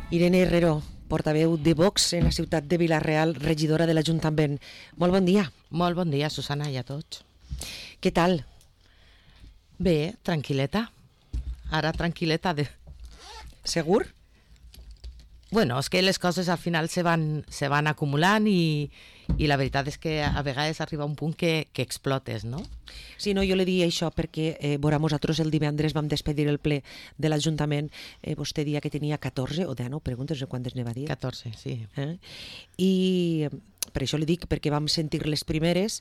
Irene Herrero, portaveu de Vox en la ciutat de Vila-real, regidora de l'Ajuntament. Molt bon dia. Molt bon dia, Susana, i a tots. Què tal? Bé, tranquil·leta. Ara tranquil·leta. Segur? Bueno, és que les coses al final se van acumulant i la veritat és que a vegades arriba un punt que explotes, no? Sí, no, jo li dic això perquè nosaltres el divendres vam despedir el ple de l'Ajuntament. Vostè dia que tenia 14 o 19 preguntes, no sé quantes ne va dir. 14, sí. I per això li dic, perquè vam sentir les primeres,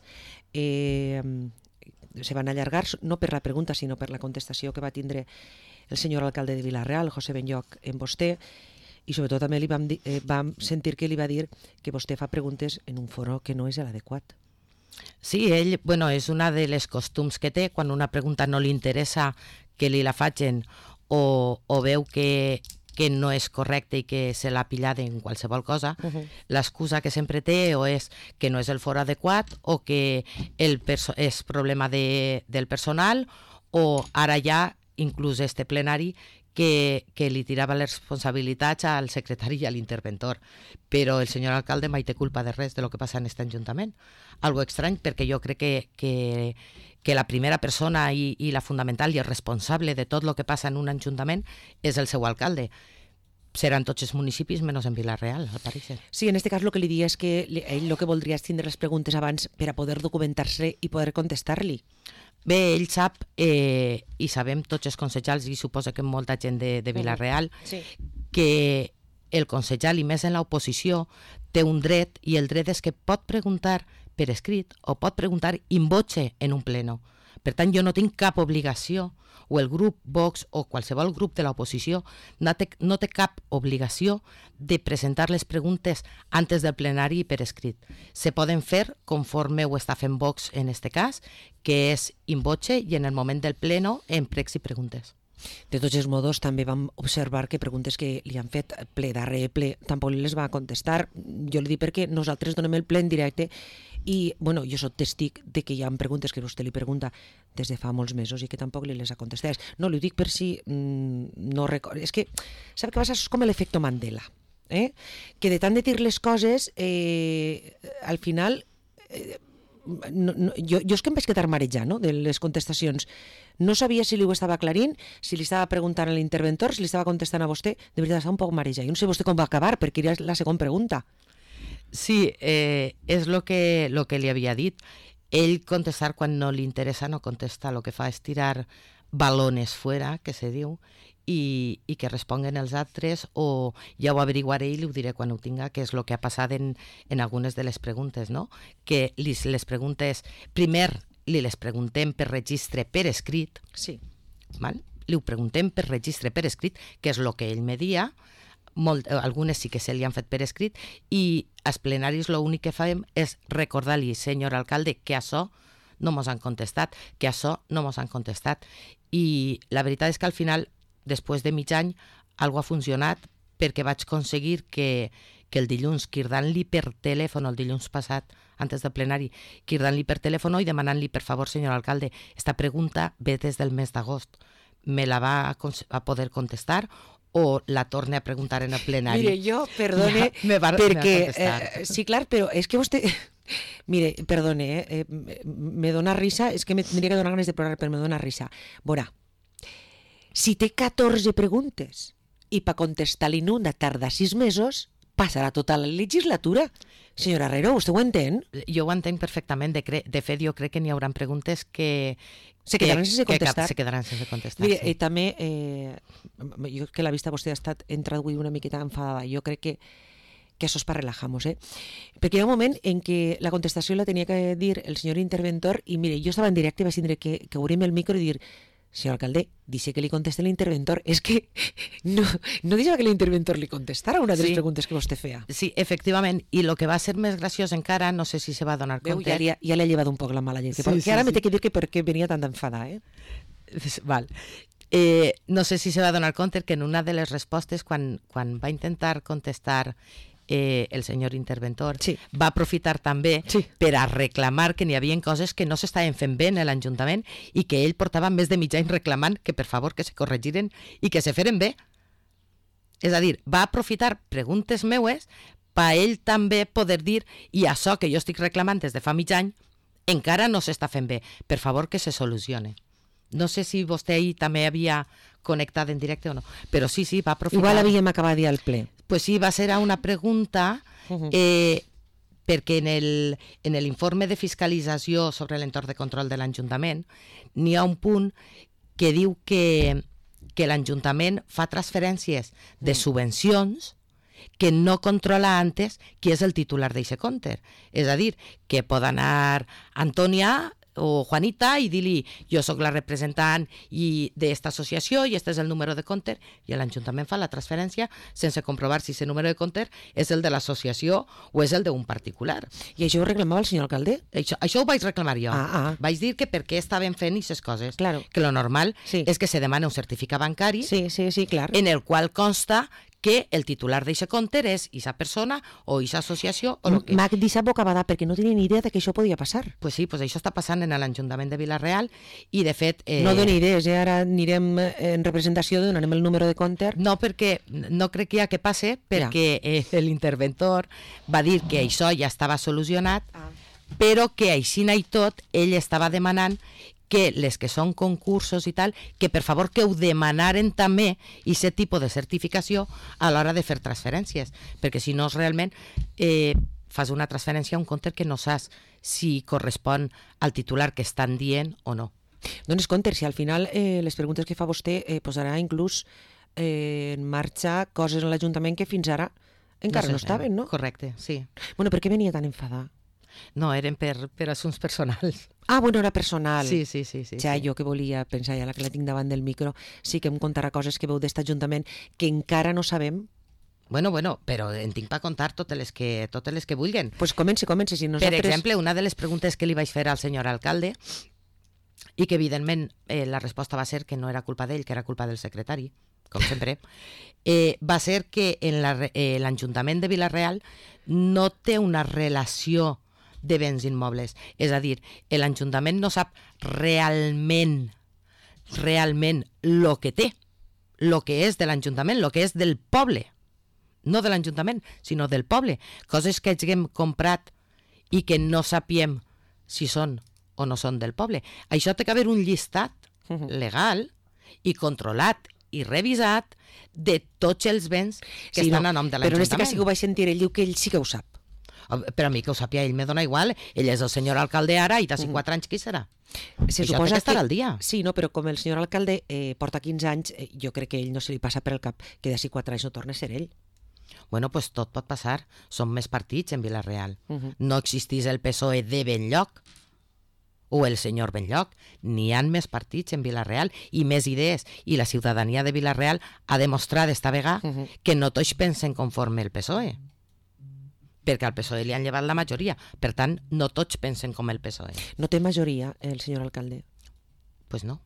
se van allargar, no per la pregunta, sinó per la contestació que va tindre el senyor alcalde de Vila-real, José Benlloch, en vostè, i sobretot també li vam sentir que li va dir que vostè fa preguntes en un foro que no és l'adequat. Sí, ell, bueno, és una de les costums que té, quan una pregunta no li interessa que li la facin o veu que no és correcte i que se l'ha pillat en qualsevol cosa, l'excusa que sempre té o és que no és el foro adequat o que és problema del personal o ara ja, inclús este plenari, que li tirava les responsabilitats al secretari i a l'interventor. Però el senyor alcalde mai té culpa de res de lo que passa en aquest ajuntament. Algo estrany, perquè jo crec que la primera persona i la fundamental i el responsable de tot el que passa en un ajuntament és el seu alcalde. Seran tots els municipis menys en Vila-real, al pareixer. Sí, en aquest cas el que li diria és que ell el que voldria és tindre les preguntes abans per a poder documentar-se i poder contestar-li. Bé, ell sap, i sabem tots els consellers, i suposo que molta gent de Vila-real, sí, que el consellal, i més en l'oposició, té un dret, i el dret és que pot preguntar per escrit o pot preguntar in voce en un pleno. Per tant, jo no tinc cap obligació, o el grup Vox o qualsevol grup de l'oposició no té cap obligació de presentar les preguntes antes del plenari per escrit. Se poden fer conforme ho està fent Vox en este cas, que és in voce i en el moment del pleno en pregs i preguntes. De tots els modos, també vam observar que preguntes que li han fet ple darrere ple tampoc les va contestar. Jo li dic perquè nosaltres donem el ple en directe i, bueno, jo soc testic de que hi ha preguntes que vostè li pregunta des de fa molts mesos i que tampoc li les ha contestat. No, li ho dic per si no recorda. És que, sap què passa? És com l'efecte Mandela, que de tant de dir les coses, al final... jo és que em vaig quedar marejant, no?, de les contestacions. No sabia si li ho estava aclarint, si li estava preguntant a l'interventor, si li estava contestant a vostè. De veritat, estava un poc marejat. Jo no sé vostè com va acabar, perquè era la segona pregunta. Sí, és lo que li havia dit. Ell contestar quan no li interessa no contesta, el que fa és tirar balones fuera, que se diu, i que responguen els altres, o ja ho averiguaré i li ho diré quan ho tinga, que és el que ha passat en algunes de les preguntes, no? Que les preguntes, primer li les preguntem per registre per escrit, sí, val? Li ho preguntem per registre per escrit, que és el que ell me dia, algunes sí que se li han fet per escrit, i als plenaris l'únic que fem és recordar-li, senyor alcalde, que això no mos han contestat, que això no mos han contestat. I la veritat és que al final, després de mig any, algo ha funcionat perquè vaig aconseguir que el dilluns, cridant-li per telèfon, el dilluns passat, antes del plenari, cridant-li per telèfon i demanant-li, per favor, senyor alcalde, esta pregunta ve des del mes d'agost. Me la va a poder contestar o la torne a preguntar en el plenari? Mire, jo, perdone, perquè... sí, clar, però és que vostè... Mire, perdone, me dona risa, és que me tindria que donar ganes de plorar, però me dona risa. Veurà, si té 14 preguntes i per contestar-li una tarda 6 mesos, passarà tota la legislatura. Senyora Herrero, vostè ho entén? Jo ho entenc perfectament. De fet, jo crec que n'hi haurà preguntes que se quedaran sense contestar. Se quedaran sense contestar. Mire, sí. També, jo que la vista vostè ha estat traduïda una miqueta enfadada. Jo crec que això és per relajar-nos, perquè hi ha un moment en què la contestació la tenia que dir el senyor interventor i, mire, jo estava en directe i vaig tindre que obrir-me el micro i dir, senyor alcalde, dice que li conteste l'interventor. És que no deixava que l'interventor li contestara una de les preguntes que vostè feia. Sí, efectivament, i el que va ser més graciós encara, no sé si se va donar compte... Ja li ha llevat un poc la mala llet, que ara me té que dir que per què venia tan d'enfadar, Val. No sé si se va donar compte que en una de les respostes, quan va intentar contestar el senyor interventor, va aprofitar també per a reclamar que n'hi havia coses que no s'estaven fent bé en l'Ajuntament i que ell portava més de mig any reclamant que per favor que se corregiren i que se feren bé. És a dir, va aprofitar preguntes meues per ell també poder dir i això que jo estic reclamant des de fa mig any encara no s'està fent bé. Per favor, que se solucione. No sé si vostè ahir també havia connectat en directe o no, però sí, va aprofitar. Igual havíem acabat ja el ple. Pues sí, va ser una pregunta perquè en l'informe de fiscalització sobre l'entorn de control de l'Ajuntament n'hi ha un punt que diu que l'Ajuntament fa transferències de subvencions que no controla antes qui és el titular d'aquest compte. És a dir, que pot anar Antònia o Juanita i dir-li jo sóc la representant d'esta associació i este és el número de compte i l'Ajuntament fa la transferència sense comprovar si aquest número de compte és el de l'associació o és el d'un particular. I això ho reclamava el senyor alcalde? Això ho vaig reclamar jo. Vaig dir que per què estaven fent aquestes coses. Claro. Que lo normal és que se demana un certificat bancari clar. En el qual consta que el titular d'aquest compte és aquesta persona o aquesta associació o el que... M'ha deixat bocabadà perquè no tenia ni idea de que això podia passar. Pues sí, això està passant en l'Ajuntament de Vila-real i de fet... No dono idees, ara anirem en representació, donarem el número de compte. No, perquè no crec que hi ha que passe, perquè l'interventor va dir que això ja estava solucionat, però que així i tot ell estava demanant que les que són concursos i tal, que per favor que ho demanaren també aquest tipus de certificació a l'hora de fer transferències, perquè si no realment fas una transferència a un compte que no saps si correspon al titular que estan dient o no. Dones compte, si al final les preguntes que fa vostè posarà inclús en marxa coses en l'Ajuntament que fins ara encara no estaven, no? Correcte, sí. Bueno, per què venia tan enfadada? No, eren per assumptes personals. Bueno, era personal. Sí. Ja, jo que volia pensar, ja la que la tinc davant del micro, sí que em contarà coses que veu d'est Ajuntament que encara no sabem. Bueno, però en tinc per contar totes les que vulguen. Pues comenci, si nosaltres... Per exemple, una de les preguntes que li vaig fer al senyor alcalde, i que evidentment la resposta va ser que no era culpa d'ell, que era culpa del secretari, com sempre, va ser que l'Ajuntament de Vila-real no té una relació de béns immobles. És a dir, l'Ajuntament no sap realment el que té, el que és de l'Ajuntament, el que és del poble. No de l'Ajuntament, sinó del poble. Coses que haguem comprat i que no sapiem si són o no són del poble. Això té que haver un llistat legal i controlat i revisat de tots els béns que estan a nom de l'Ajuntament. Però en aquest cas sí que ho vaig sentir, ell diu que ell sí que ho sap. Però a mi que ho sàpia, ell me dona igual, ell és el senyor alcalde ara i d'ací 4 anys qui serà? Se suposa que estarà al dia. Sí, no, però com el senyor alcalde porta 15 anys, jo crec que ell no se li passa per el cap que d'ací 4 anys no torna a ser ell. Bueno, pues tot pot passar. Som més partits en Vila-real. No existís el PSOE de Benlloc o el senyor Benlloc. N'hi ha més partits en Vila-real i més idees. I la ciutadania de Vila-real ha demostrat esta vegada que no tots pensen conforme el PSOE. Perquè al PSOE li han llevat la majoria. Per tant, no tots pensen com el PSOE. No té majoria el senyor alcalde? Pues no.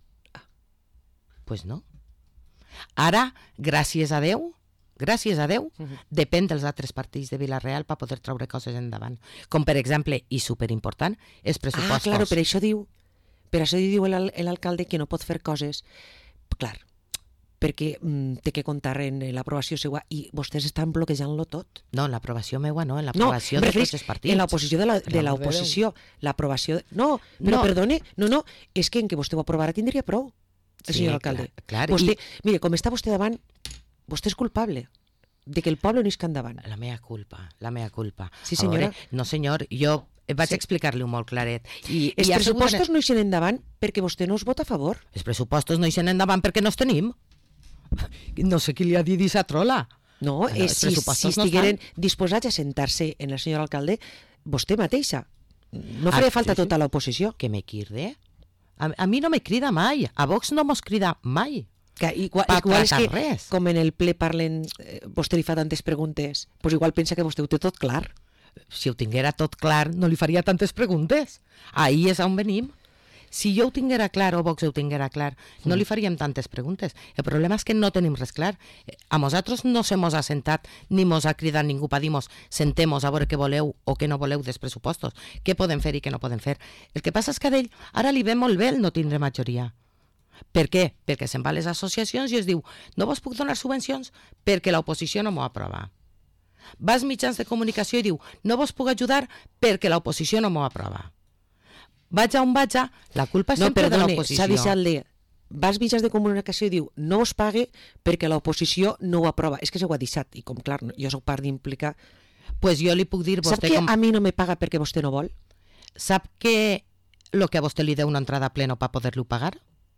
Pues no. Ara, gràcies a Déu, depèn dels altres partits de Vila-real per poder treure coses endavant. Com, per exemple, i superimportant, els pressupostos. Claro, per això diu l'alcalde que no pot fer coses, clar, perquè té que comptar en l'aprovació seva i vostès estan bloquejant-lo tot. No, en l'aprovació meua no, en l'aprovació de tots els partits. En l'oposició de l'oposició. L'aprovació... No, però perdone, no, és que en què vostè ho aprovarà tindria prou, el senyor alcalde. Clar, vostè, mire, com està vostè davant, vostè és culpable de que el poble no isca endavant. La meva culpa. Sí, senyora. No, senyor, jo vaig explicar-li-ho molt claret. Els pressupostos no ixen endavant perquè vostè no els vota a favor. Els pressupostos no ixen endavant perquè no els tenim. No sé qui li ha dit aquesta trola. No, si estigueren disposats a sentar-se en el senyor alcalde, vostè mateixa. No faria falta tota l'oposició. Que me cride? A mi no me crida mai. A Vox no mos crida mai. Igual és que, res. Com en el ple parlen, vostè li fa tantes preguntes, doncs igual pensa que vostè ho té tot clar. Si ho tinguera tot clar, no li faria tantes preguntes. Ahí és on venim. Si jo ho tinguera clar o Vox ho tinguera clar, no li faríem tantes preguntes. El problema és que no tenim res clar. A nosaltres no se mos ha sentat ni mos ha cridat ningú per dir-nos sentem-nos a veure què voleu o què no voleu dels pressupostos, què podem fer i què no podem fer. El que passa és que a ell ara li ve molt bé el no tindre majoria. Per què? Perquè se'n va a les associacions i es diu no vos puc donar subvencions perquè l'oposició no m'ho aprova. Vas mitjans de comunicació i diu no vos puc ajudar perquè l'oposició no m'ho aprova. Vaig a on vaig, la culpa és sempre de l'oposició. S'ha deixat de... Vas mitjans de comunicació i diu no us pague perquè l'oposició no ho aprova. És que s'ho ha deixat i com clar, jo soc part d'implicar. Pues jo li puc dir... Sap que a mi no me paga perquè vostè no vol? Sap que lo que a vostè li deu una entrada a pleno per poder-lo pagar?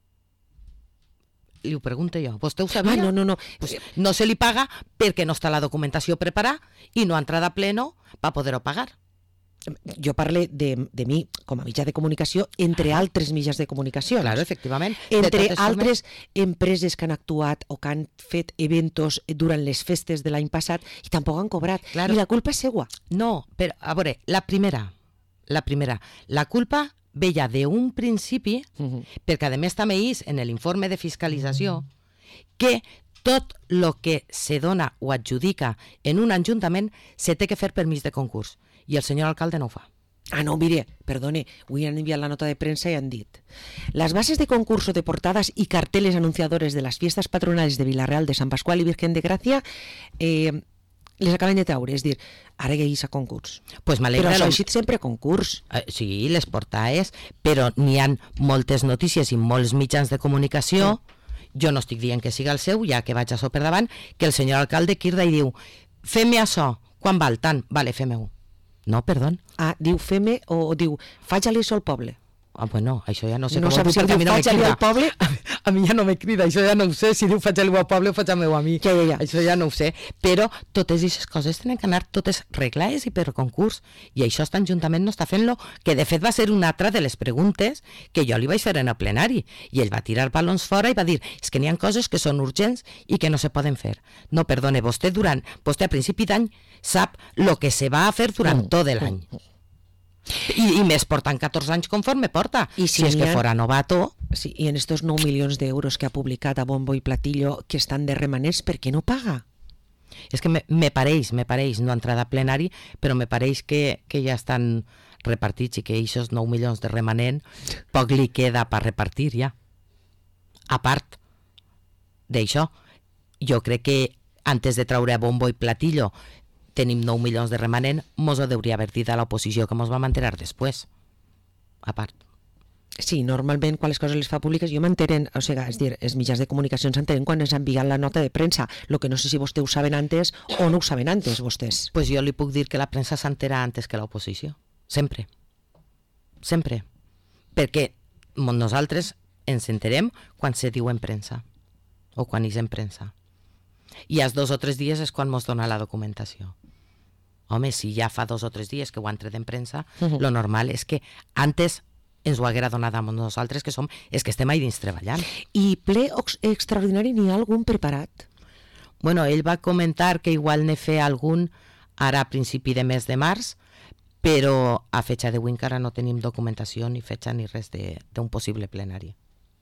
Li ho pregunto jo. Vostè ho sabia? No. Pues no se li paga perquè no està la documentació preparada i no ha entrada a pleno per poder-ho pagar. Jo parle de mi com a mitjà de comunicació entre altres mitjans de comunicació. Claro, efectivament. Entre altres empreses que han actuat o que han fet eventos durant les festes de l'any passat i tampoc han cobrat. Claro. I la culpa és seua. No, però a veure, la primera, la culpa veia d'un principi, perquè a més també és en l'informe de fiscalització, que tot el que se dona o adjudica en un ajuntament se té que fer permís de concurs. I el senyor alcalde no ho fa. Ah, no, mire, perdone, avui han enviat la nota de premsa i han dit las bases de concurso de portadas y carteles anunciadores de las fiestas patronales de Villarreal de San Pascual y Virgen de Gracia les acaben de traure, és dir, ara que hi ha concurs. Pues però això ha eixit sempre a concurs. Sí, les portades, però n'hi ha moltes notícies i molts mitjans de comunicació, jo no estic dient que siga el seu, ja que vaig a so per davant, que el senyor alcalde quirda i diu fem-me això, quan val tant? Vale, fem-ho. No, perdó. Ah, diu fem-me o diu faig-li això al poble? Ah, bueno, això ja no sé. No saps si diu faig-li al poble? A mi ja no me crida, això ja no ho sé, si diu faig-li al poble o faig-me-ho a mi. Ja. Això ja no ho sé, però totes aquestes coses tenen que anar totes reglades i per concurs, i això este Ajuntament no està fent-lo, que de fet va ser una altra de les preguntes que jo li vaig fer en el plenari, i ell va tirar balons fora i va dir, és que n'hi ha coses que són urgents i que no se poden fer. No, perdone, vostè a principi d'any sap el que se va a fer durant tot l'any. I més portant 14 anys conforme porta. I si és que fora novato... Sí, i en estos 9 milions d'euros que ha publicat a bombo i platillo que estan de remanents, per què no paga? És que me pareix, no ha entrat a plenari, però me pareix que ja estan repartits i que aquests 9 milions de remanent poc li queda per repartir ja. A part d'això, jo crec que antes de traure a bombo i platillo tenim 9 milions de remanent, mos ho hauria haver dit a l'oposició que mos va mantenir després. A part. Sí, normalment quan les coses les fa públiques jo m'enteren, o sigui, és dir, els mitjans de comunicació s'entenen quan ens han enviat la nota de premsa, el que no sé si vostès ho saben antes o no ho saben antes, vostès. Pues jo li puc dir que la premsa s'entera antes que l'oposició. Sempre. Sempre. Perquè nosaltres ens enterem quan se diu en premsa o quan és en premsa. I als 2 o 3 dies és quan mos dona la documentació. Home, si ja fa 2 o 3 dies que ho han tret en premsa, lo normal és que antes ens ho haguera donat a nosaltres, que és que estem ahí dins treballant. I ple extraordinari n'hi ha algun preparat? Bueno, ell va comentar que igual ne fer algun ara a principi de mes de març, però a fecha d'avui encara no tenim documentació ni fecha ni res d'un possible plenari.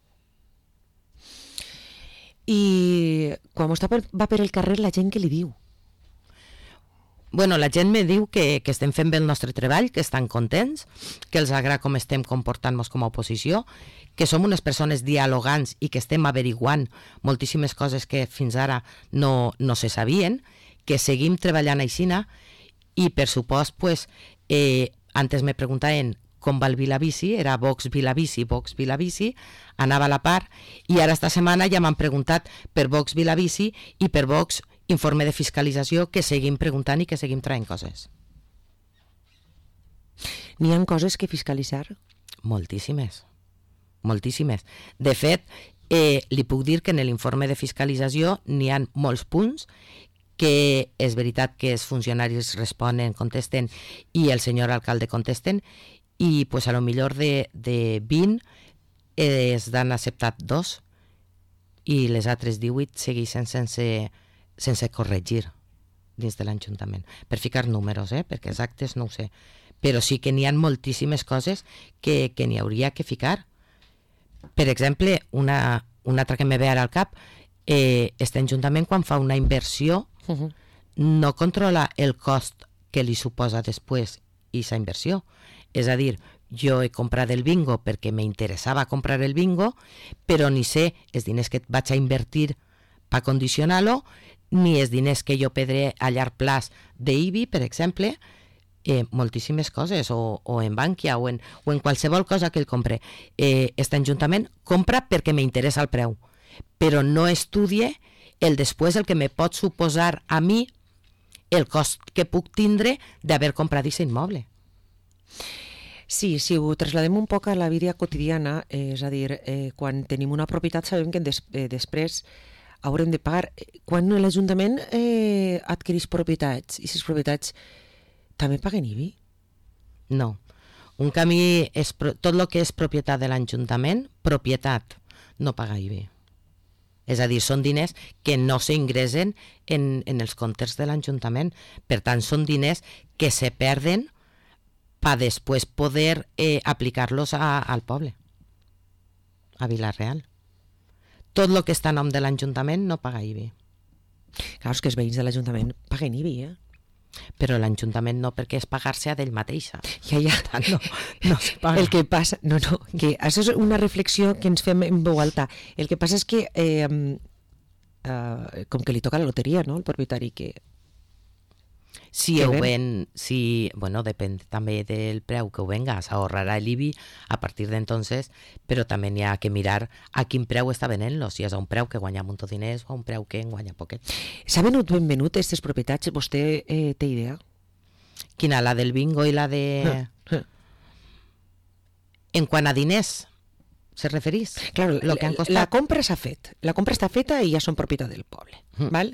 I quan vostè va per el carrer, la gent què li diu? Bueno, la gent me diu que estem fent bé el nostre treball, que estan contents, que els agrada com estem comportant-nos com a oposició, que som unes persones dialogants i que estem averiguant moltíssimes coses que fins ara no se sabien, que seguim treballant aixina i, per supost, pues, antes me preguntaven com va el Vilabici, era Vox Vilabici, anava a la part, i ara esta setmana ja m'han preguntat per Vox Vilabici i per Vox informe de fiscalització, que seguim preguntant i que seguim traient coses. N'hi ha coses que fiscalitzar? Moltíssimes. De fet, li puc dir que en l'informe de fiscalització n'hi ha molts punts que és veritat que els funcionaris responen, contesten, i el senyor alcalde contesten, i pues a lo millor de 20 es han acceptat 2 i les altres 18 segueixen sense corregir dins de l'Ajuntament. Per ficar números, perquè exactes no ho sé. Però sí que n'hi ha moltíssimes coses que n'hi hauria que ficar. Per exemple, una altra que me ve ara al cap, este Ajuntament quan fa una inversió no controla el cost que li suposa després aquesta inversió. És a dir, jo he comprat el bingo perquè m'interessava comprar el bingo, però ni sé els diners que vaig a invertir per condicionar-lo, ni els diners que jo perdré a llarg plaç d'IBI, per exemple, moltíssimes coses, o en Bankia o en qualsevol cosa que ell compre. Este Ajuntament compra perquè m'interessa el preu, però no estudie el després, el que me pot suposar a mi el cost que puc tindre d'haver comprat aquest immoble. Sí, si ho trasladem un poc a la vida quotidiana, és a dir, quan tenim una propietat sabem que després haurem de pagar. Quan l'Ajuntament adquireix propietats, i aquestes propietats també paguen IBI? No. Un camí, tot el que és propietat de l'Ajuntament, propietat, no paga IBI. És a dir, són diners que no s'ingressen en els comptes de l'Ajuntament. Per tant, són diners que se perden per després poder aplicar-los al poble, a Vila-real. Tot el que està a nom de l'Ajuntament no paga IBI. Clar, és que els veïns de l'Ajuntament paguen IBI, Però l'Ajuntament no, perquè és pagar-se a d'ell mateixa. Ja. No se paga. El que passa... No, que això és una reflexió que ens fem en veu alta. El que passa és que com que li toca la loteria, no?, el propietari, que... Si ho ven, bueno, depèn també del preu que ho venga, s'ahorrarà l'IBI a partir d'entonces, però també n'hi ha que mirar a quin preu està venent-lo, si és a un preu que guanya molt diners o a un preu que en guanya poquet. S'ha venut ben venut aquestes propietats? Vostè té idea? Quina? La del bingo i la de... En quant a diners se referís? Claro, la compra s'ha fet. La compra està feta i ja són propietat del poble. Val?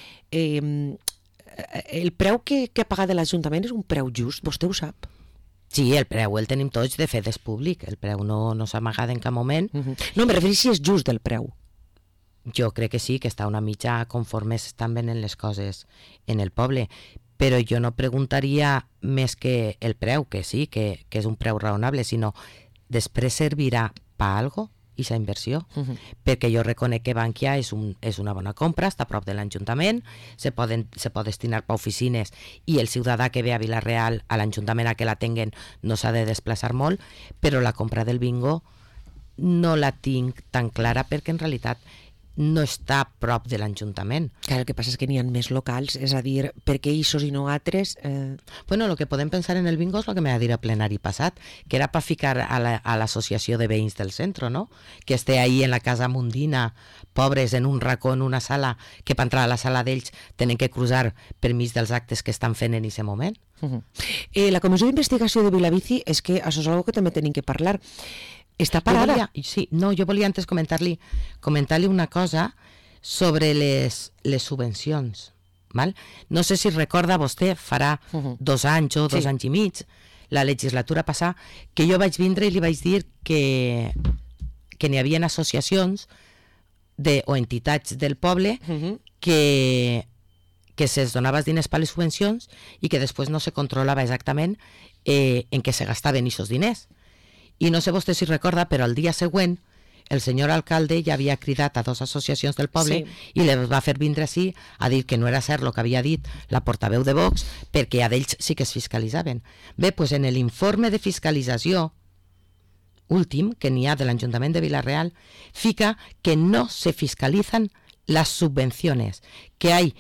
El preu que ha pagat l'Ajuntament és un preu just, vostè ho sap? Sí, el preu el tenim tots, de fet és públic, el preu no s'ha amagat en cap moment. No, me refereixo si és just el preu. Jo crec que sí, que està una mitja conforme s'estan venent les coses en el poble, però jo no preguntaria més que el preu, que sí, que és un preu raonable, sinó després servirà per algo aquesta inversió, perquè jo reconec que Bankia és una bona compra, està a prop de l'Ajuntament, se pot destinar per oficines i el ciutadà que ve a Vila-real, a l'Ajuntament a que la tinguen, no s'ha de desplaçar molt, però la compra del bingo no la tinc tan clara perquè en realitat no està a prop de l'Ajuntament. Clar, el que passa és que n'hi ha més locals, és a dir, per què ixos i no altres? Bueno, el que podem pensar en el bingo és el que m'ha dit a plenari passat, que era per ficar a l'associació de veïns del centre, no? Que esté ahí en la casa mundina, pobres, en un racó, en una sala, que per entrar a la sala d'ells tenen que cruzar per mig dels actes que estan fent en aquest moment. La comissió d'investigació de Vilabici és que això és una cosa que també tenim que parlar. Està parada? Jo volia antes comentar-li una cosa sobre les subvencions. Val? No sé si recorda vostè, farà 2 anys o 2 anys i mig, la legislatura passada, que jo vaig vindre i li vaig dir que n'hi havia associacions o entitats del poble que se'ls donava diners per les subvencions i que després no se controlava exactament en què se gastaven aquests diners. I no sé vostè si recorda, però el dia següent el senyor alcalde ja havia cridat a 2 associacions del poble i les va fer vindre així a dir que no era cert el que havia dit la portaveu de Vox, perquè a d'ells sí que es fiscalitzaven. Bé, doncs en l'informe de fiscalització últim que n'hi ha de l'Ajuntament de Vila-real fica que no se fiscalizan las subvenciones, que hay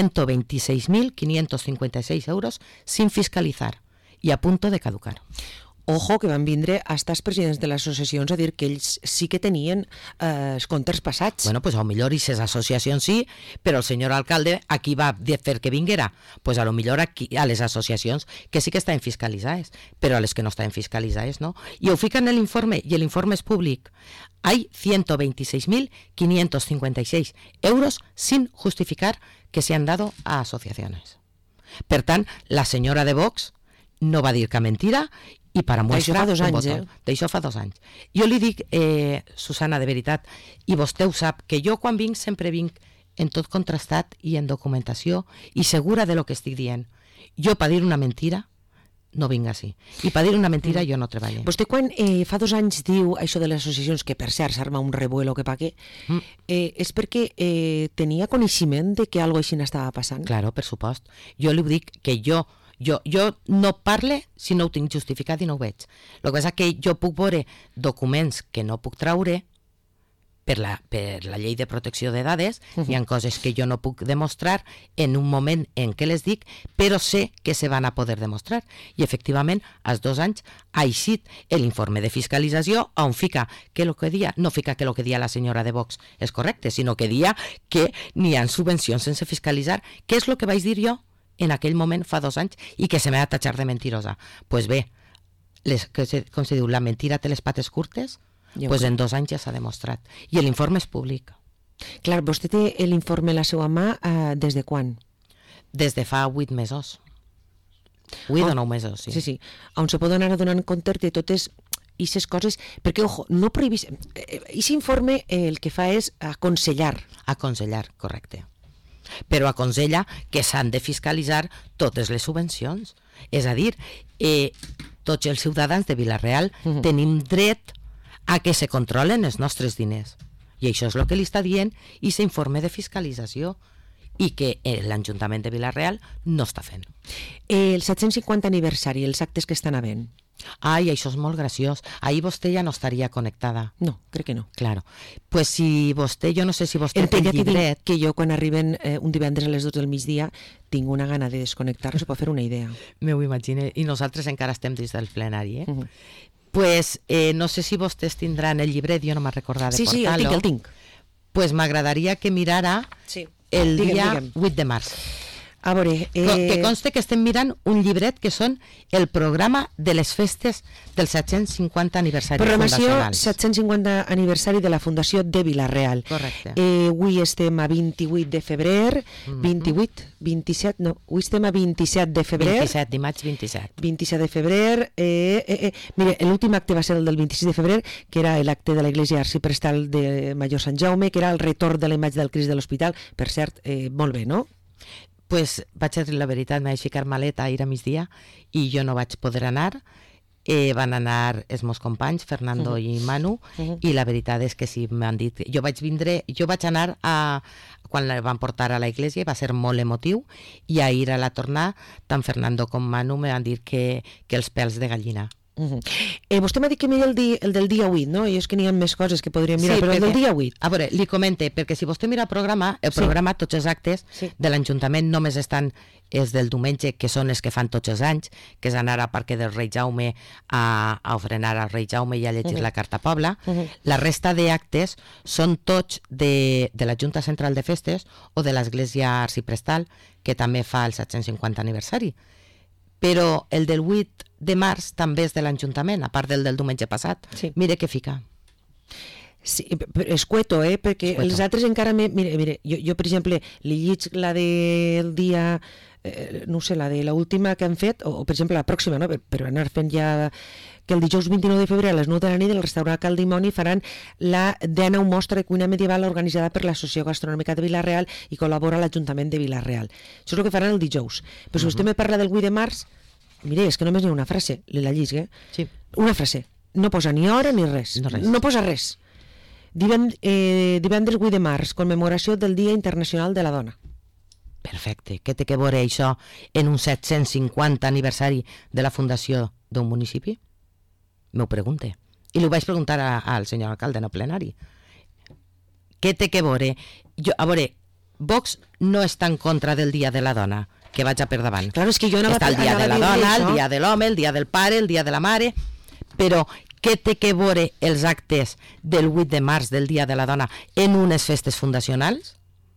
126.556 euros sin fiscalizar y a punto de caducar. Ojo, que van vindre hasta els presidents de les associacions a dir que ells sí que tenien els comptes passats. Bueno, pues a lo millor aquestes associacions sí, però el senyor alcalde aquí va fer que vinguera. Pues a lo millor aquí, a les associacions que sí que estan fiscalitzades, però a les que no estan fiscalitzades no. I ho fica en l'informe, i l'informe és públic. Hay 126.556 euros sin justificar que se han dado a asociaciones. Per tant, la senyora de Vox no va dir que mentira i per a mostrar un botó. D'això fa 2 anys. Jo li dic, Susana, de veritat, i vostè ho sap, que jo quan vinc sempre vinc en tot contrastat i en documentació i segura de lo que estic dient. Jo per dir una mentira no vinc així. I per dir una mentira jo no treballo. Vostè quan fa 2 anys diu això de les associacions, que per cert s'arma un revuelo que pa què, és perquè tenia coneixement de que algo així n'estava passant? Claro, per supost. Jo li dic que jo Jo no parle si no ho tinc justificat i no ho veig. El que passa és que jo puc veure documents que no puc traure per la llei de protecció de dades, hi ha coses que jo no puc demostrar en un moment en què les dic, però sé que se van a poder demostrar. I efectivament, als 2 anys ha eixit l'informe de fiscalització on fica que el que dia, no fica que el que dia la senyora de Vox és correcte, sinó que dia que n'hi ha subvencions sense fiscalitzar, que és el que vaig dir jo en aquell moment fa 2 anys i que se m'ha de tatxar de mentirosa. Pues bé, com se diu, la mentira té les pates curtes, pues en 2 anys ja s'ha demostrat. I l'informe és públic. Clar, vostè té l'informe a la seva mà des de quan? Des de fa 8 mesos. 8 o 9 mesos, sí. Sí. On se poden anar donant compte de totes aquestes coses, perquè, ojo, no prohibís... Aquest informe el que fa és aconsellar. Aconsellar, correcte. Però aconsella que s'han de fiscalitzar totes les subvencions. És a dir, tots els ciutadans de Vila-real tenim dret a que se controlen els nostres diners. I això és el que li està dient i s'informe de fiscalització i que l'Ajuntament de Vila-real no està fent. El 750 aniversari, els actes que estan havent. Ai, això és molt graciós. Ahir vostè ja no estaria connectada. No, crec que no. Claro. Pues si vostè, jo no sé si vostè té llibret... Que jo quan arriben un divendres a les 12 del migdia tinc una gana de desconnectar, se pot fer una idea. Me ho imagine. I nosaltres encara estem dins del plenari, Pues no sé si vostès tindran el llibret, jo no m'ha recordat de portar-lo. Sí, el tinc. Pues m'agradaria que mirara el dia 8 de març. A veure... Que conste que estem mirant un llibret que són el programa de les festes del 750 aniversari fundacionals. Programació 750 aniversari de la Fundació de Vila-real. Correcte. Avui estem a 28 de febrer, 27, no, avui estem a 27 de febrer. 27, dimarts 27. 27 de febrer. Mire, l'últim acte va ser el del 26 de febrer, que era l'acte de l'Església Arciprestal de Major Sant Jaume, que era el retorn de la imatge del Crist de l'Hospital. Per cert, molt bé, no? Pues vaig a dir la veritat, m'he de ficar maleta ahir a migdia i jo no vaig poder anar. Van anar els meus companys, Fernando i Manu, i la veritat és que sí, m'han dit... Jo vaig anar quan la van portar a la iglesia i va ser molt emotiu, i ahir a la tornada, tant Fernando com Manu me van dir que els pèls de gallina. Vostè m'ha dit que miri el del dia 8, no? I és que n'hi ha més coses que podríem mirar, però el del dia 8. A veure, li comente, perquè si vostè mira el programa, tots els actes de l'Ajuntament només estan els del diumenge, que són els que fan tots els anys, que és anar al Parc del Rei Jaume a ofrenar al Rei Jaume i a llegir la Carta Pobla. La resta d'actes són tots de la Junta Central de Festes o de l'Església Arciprestal, que també fa el 750 aniversari. Però el del 8 de març també és de l'Ajuntament, a part del diumenge passat. Mire què fica. Sí, és cueto, perquè els altres encara... Mire, jo, per exemple, li lliig la del dia... no sé, la de l'última que han fet, o per exemple la pròxima, no? Per anar fent ja... Que el dijous 29 de febrer a les 9 de la nit el restaurant Cal Dimoni faran la 19 mostra de cuina medieval organitzada per l'Associació Gastronòmica de Vila-real i col·labora l'Ajuntament de Vila-real. Això és el que faran el dijous. Però si vostè me parla del 8 de març, mire, és que només n'hi ha una frase, la llisc, Sí. Una frase. No posa ni hora ni res. No posa res. Divendres 8 de març, commemoració del Dia Internacional de la Dona. Perfecte. Què té que veure això en un 750 aniversari de la fundació d'un municipi? M'ho pregunte. I li ho vaig preguntar al senyor alcalde en el plenari. Què té que veure? A veure, Vox no està en contra del Dia de la Dona, que vaig a per davant. Claro, és que jo està el Dia de la Dona, el Dia de l'Home, el Dia del Pare, el Dia de la Mare, però què té que veure els actes del 8 de març del Dia de la Dona en unes festes fundacionals?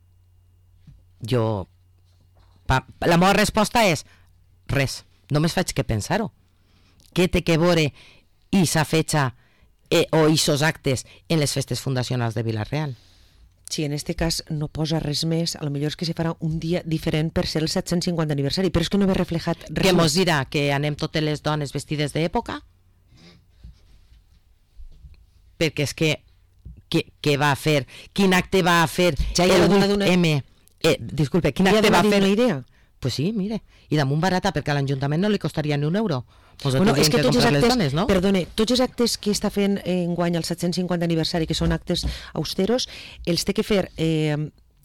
La meva resposta és res, només faig que pensar-ho. Què té que veure esa fecha o esos actes en les festes fundacionals de Vila-real? Si en este cas no posa res més, a lo millor és que se farà un dia diferent per ser el 750 aniversari, però és que no ve reflejat res. Què mos dirà? Que anem totes les dones vestides d'època? Perquè és que què va fer? Quin acte va fer el 8M? Disculpe, quin acte va fer? Una idea? Pues sí, mire, i damunt barata, perquè a l'Ajuntament no li costaria ni €1. Bueno, és que tots els actes, dones, no? Perdone, tots els actes que està fent enguany el 750 aniversari, que són actes austeros, els té que fer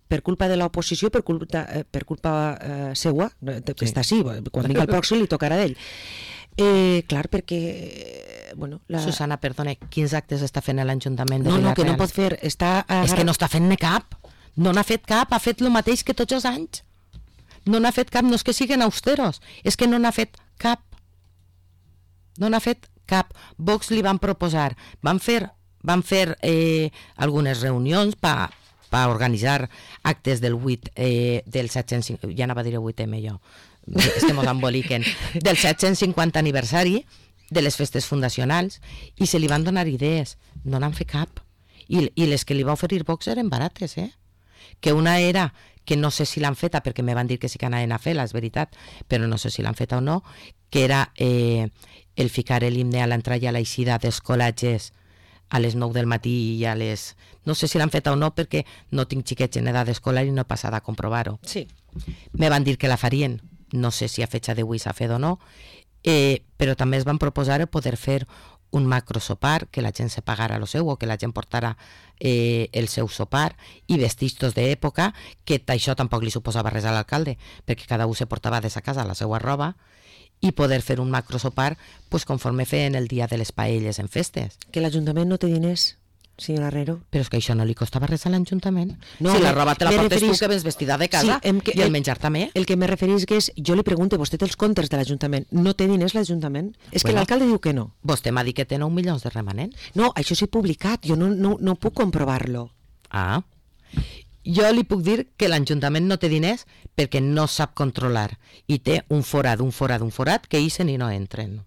per culpa de l'oposició, per culpa seua, que està així, quan vingui el pròxim li tocarà d'ell. Clar, perquè... Bueno, Susana, perdona, quins actes està fent l'Ajuntament de No, Vila-real? que no pot fer. És que no està fent-ne cap. No n'ha fet cap, ha fet el mateix que tots els anys. No n'ha fet cap, no és que siguin austeros, és que no n'ha fet cap. No n'ha fet cap. Vox li van proposar, van fer algunes reunions per organitzar actes del 750, ja anava a dir el 8M jo, és que mos emboliquen, del 750 aniversari de les festes fundacionals, i se li van donar idees, no n'han fet cap. I les que li va oferir Vox eren barates, que una era, que no sé si l'han feta, perquè me van dir que sí que anaven a fer-la, és veritat, però no sé si l'han feta o no, que era el ficar l'himne a l'entrada i a l'eixida dels col·legis a les 9 del matí i a les... No sé si l'han feta o no, perquè no tinc xiquets en edat d'escolar i no he passat a comprovar-ho. Sí. Me van dir que la farien, no sé si a fecha d'avui s'ha fet o no, però també es van proposar poder fer un macro sopar, que la gent se pagara lo seu o que la gent portara el seu sopar i vestistos d'època, que això tampoc li suposava res a l'alcalde, perquè cada un se portava de sa casa la seva roba, i poder fer un macro sopar pues, conforme feien el dia de les paelles en festes. Que l'Ajuntament no té diners, senyora Herrero. Però és que això no li costava res a l'Ajuntament. No, si la roba te la portes tu, referís... que vens vestida de casa, sí, i el menjar també. El que me referís que és, jo li pregunto, vostè té els comptes de l'Ajuntament, no té diners l'Ajuntament? És que l'alcalde diu que no. Vostè m'ha dit que té 9 milions de remanent. No, això s'ha publicat, jo no puc comprovar-lo. Ah, jo li puc dir que l'Ajuntament no té diners perquè no sap controlar i té un forat que ixen i no entren.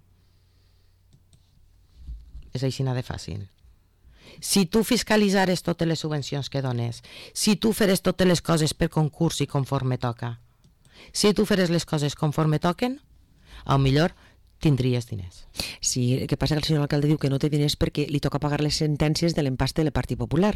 És així de fàcil. Si tu fiscalitzares totes les subvencions que dones, si tu feres totes les coses per concurs i conforme toca, si tu feres les coses conforme toquen, a millor tindries diners. Sí, el que passa que el senyor alcalde diu que no té diners perquè li toca pagar les sentències de l'empaste del Partit Popular.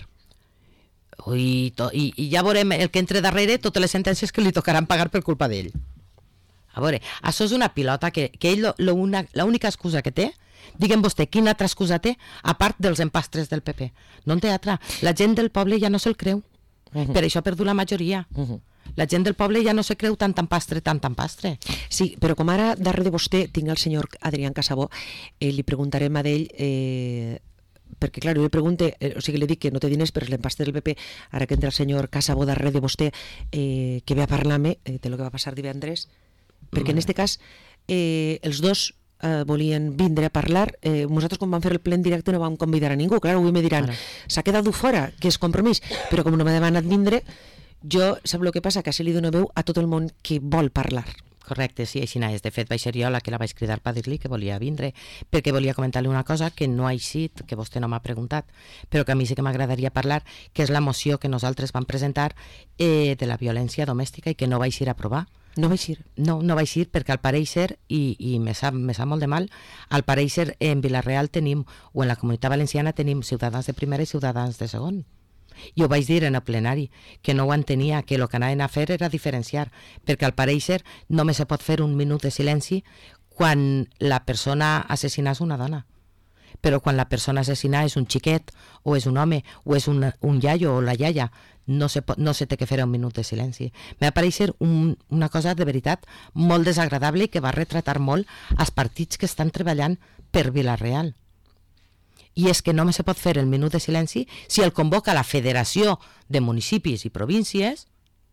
I ja veurem el que entre darrere totes les sentències que li tocaran pagar per culpa d'ell. A veure, això és una pilota que ell l'única excusa que té, diguem vostè, quina altra excusa té a part dels empastres del PP? No en té altra. La gent del poble ja no se'l creu. Per això ha perdut la majoria. La gent del poble ja no se creu tant empastre. Sí, però com ara darrere de vostè tinc el senyor Adrián Casabó, li preguntarem a d'ell... perquè clar, jo li pregunto, o sigui, li dic que no té diners per l'empaste del PP, ara que entra el senyor Casabó darrere de vostè, que ve a parlar-me de lo que va passar divendres, perquè en este cas els dos volien vindre a parlar. Nosaltres quan vam fer el ple en directe no vam convidar a ningú, clar, avui me diran s'ha quedat fora, que és compromís, però com no m'ha demanat vindre, jo sap el que passa, que així li dono veu a tot el món que vol parlar. Correcte, sí, així és. De fet, vaig ser jo la que la vaig cridar per dir-li que volia vindre, perquè volia comentar-li una cosa que no ha eixit, que vostè no m'ha preguntat, però que a mi sí que m'agradaria parlar, que és la moció que nosaltres vam presentar de la violència domèstica i que no va eixir a aprovar. No va eixir? No va eixir perquè al pareixer, i me sap molt de mal, al pareixer en Vila-real tenim, o en la Comunitat Valenciana tenim ciutadans de primera i ciutadans de segon. I ho vaig dir en el plenari, que no ho entenia, que el que anaven a fer era diferenciar, perquè al pareixer només se pot fer un minut de silenci quan la persona assassinada és una dona. Però quan la persona assassinada és un xiquet, o és un home, o és un iaio o la iaia, no se té que fer un minut de silenci. M'ha pareixer una cosa de veritat molt desagradable i que va retratar molt els partits que estan treballant per Vila-real. I és que només se pot fer el minut de silenci si el convoca la Federació de Municipis i Províncies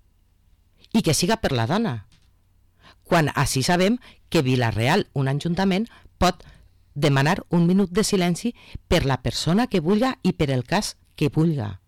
i que siga per la dona. Quan així sabem que Vila-real, un ajuntament, pot demanar un minut de silenci per la persona que vulga i per el cas que vulga.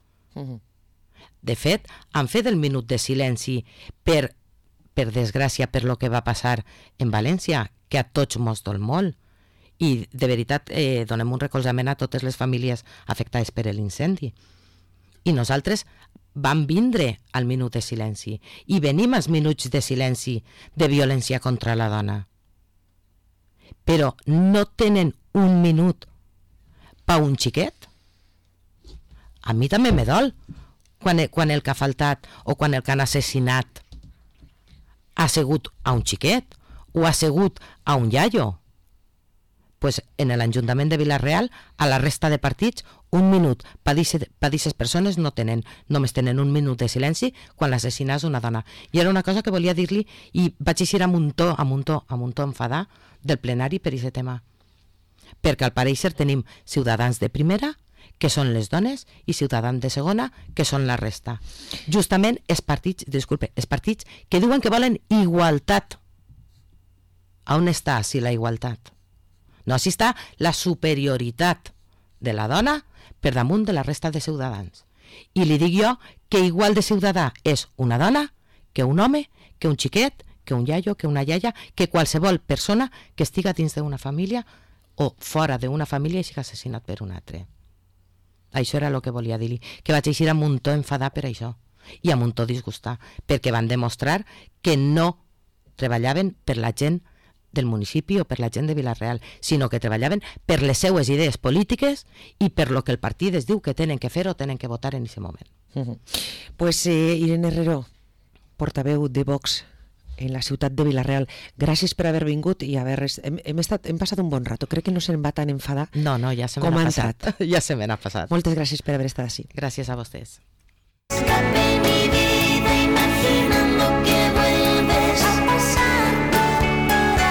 De fet, han fet el minut de silenci per desgràcia per lo que va passar en València, que a tots mos dol molt. I de veritat donem un recolzament a totes les famílies afectades per l'incendi. I nosaltres vam vindre al minut de silenci i venim als minuts de silenci de violència contra la dona. Però no tenen un minut per un xiquet? A mi també me dol quan el que ha faltat o quan el que han assassinat ha sigut a un xiquet o ha sigut a un iaio. pues, en l'Ajuntament de Vila-real, a la resta de partits, un minut per aquestes persones no tenen, només tenen un minut de silenci quan l'assassina és una dona. I era una cosa que volia dir-li i vaig eixir amb un to enfadar del plenari per aquest tema. Perquè al pareixer tenim ciutadans de primera, que són les dones, i ciutadans de segona, que són la resta. Justament els partits que diuen que volen igualtat. On està així la igualtat? No, així està la superioritat de la dona per damunt de la resta de ciutadans. I li dic jo que igual de ciutadà és una dona que un home, que un xiquet, que un iaio, que una iaia, que qualsevol persona que estiga dins d'una família o fora d'una família i sigui assassinat per un altre. Això era el que volia dir-li, que vaig eixir amb un to enfadar per això i amb un to disgustar, perquè van demostrar que no treballaven per la gent del municipi o per la gent de Vila-real, sinó que treballaven per les seues idees polítiques i per lo que el partit es diu que tenen que fer o tenen que votar en aquest moment. Pues Irene Herrero, portaveu de Vox en la ciutat de Vila-real, gràcies per haver vingut i hem passat un bon rato. Crec que no se'n va tan enfadar ja se me n'ha passat. Ja se me n'ha passat. Moltes gràcies per haver estat així. Gràcies a vostès.